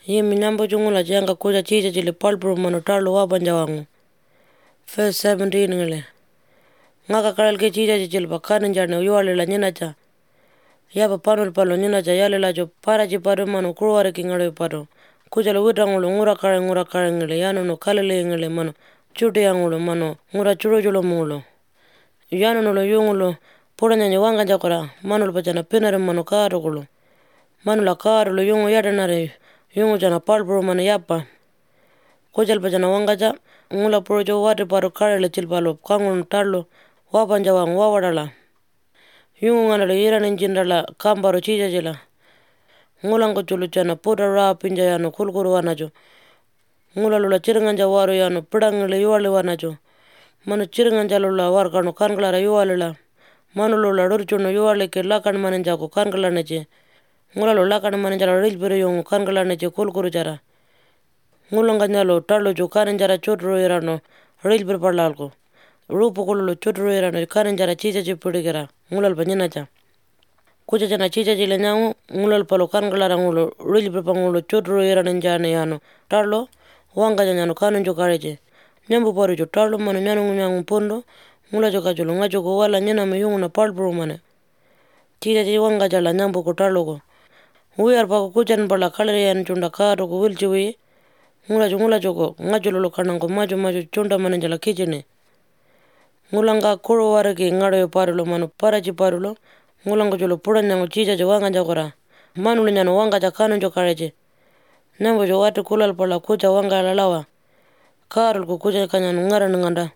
Yimi nyambo jungula janga kuja chicha chile palpro mano tarlo wabanja wangu. First 17 ngile. Ngaka karal ke chicha chile pakanin jarne uyuale la nyinacha. Yapa panul palo nyinacha yale la jo para chipado mano kuruware kingale pado. Kuja lo witangulo ngura kare ngile yano no kalele ngile mano. Chuti yangulo mano ngura churo julo mulo. Yano no lo yungulo pura nyanya wanga jakora mano lo pachana pinare mano karo kulo. Mano la karo lo yungu yadanare yungu jana palpro mano yapa. Kujal pachana wanga ja ngula puro jo wate paro kare le chilpalo kangun tarlo wabanja wangu wawadala. Yungu ngana lo yira ninjindala kambaro chicha jila. Ngulango chulu chana puta raa pinja yano kulkuru wanajo. Ngula lula chiringanja waru yano pidangile yuwali wanajo. Mano chiringanja lula warkano kanklara yuwali la. Mano lula rurchuno yuwali ke lakan maninjako kankla neche. Ngula lula lakan maninjala rilpiro yungu kankla neche kulkuru jara. Ngulanga lo tarlo jo kaninjara chutru irano rilpiro parlalko. Rupo kululu chutru irano kaninjara chicha chipudigera. Ngulal panyinacha. Kucha jana chicha jile nyangu ngulal palo kanklara ngulo rilpiro pangulo chutru irano njane yano. Tarlo wanga janyano kanunjo kareche. Nyambu pari jo tarlo mano nyangu pondo. Ngula jo kachulu ngacho ko wala nyana me yungu na palpro mane. Chicha chi wanga jala nyambu ko tarlo ko. Uyar pako kuchan pala kalere yan chunda karo ko wilchi wi. Ngula jo ko ngacho lolo kanango majo chunda mane jala kichine. Ngulanga kuro wareki ngaro yo parulo mano parachi parulo. Ngulango jolo pura nyango chicha jo wanga jakora. Manuli nyano wanga jakano jo kareche. Nyambu jo wate kulal pala kucha wanga lalawa. Karul ko kucha kanyano ngara nganda.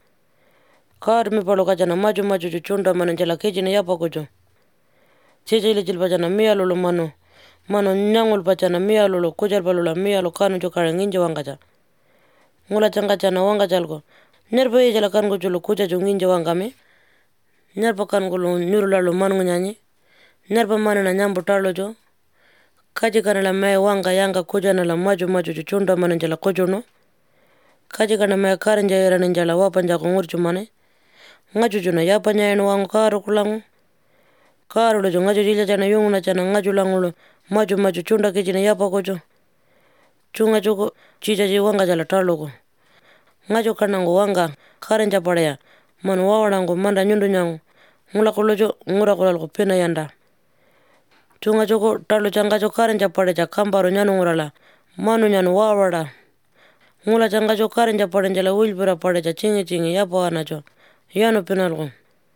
Kar mi palo kachana majo chunda mane jala kichine yapa kucho. Chicha ili chilpachana miya lolo mano. Mano nyangul pachana miya lolo kucha palo la miya lo kano jo kare nginje wanga ja. Ngula changa chana wanga jalko. Nerpa ye jala kanko cholo kucha jo nginje wanga mi. Nerpa kanko lo nyurula lo manu nyanyi. Nerpa mane na nyambu tarlo jo. Kaji kana la mea wanga yanga kucha na la majo chunda mane jala kucho no. Kaji kana mea karinja yera ninjala wapanja kongurchu mane. Ngachu juna yapa nyayano wangu karo kulangu. Karo lo jo ngachu jila chana yungu na chana ngachu langu lo majo chunda kichine yapa kucho. Chunga choko chicha ji wanga jala tarlo ko. Ngacho kanango wanga karinja padaya. Manu wawarango manda nyundu nyangu. Ngula kulojo ngura kulalko pina yanda. Chunga choko tarlo changa choko karinja padaya kambaro nyanu ngurala. Manu nyanu wawara. Ngula changa choko karinja padaya jala wilpira padaya chingi yapa wanacho. Yano pinalko.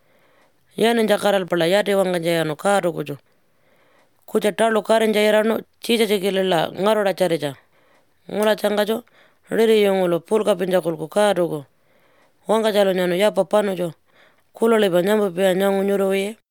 Yano njakaral pala yate wanga jayano karo kucho. Kucha tarlo karinja yerano chicha chikilila ngaroda charecha. Ngula changa choko riri yungulo pulka pinja kulko karo ko. Wanga jalo nyano yapa pano jo. Kulo leba nyambo pia nyangu nyuro ye.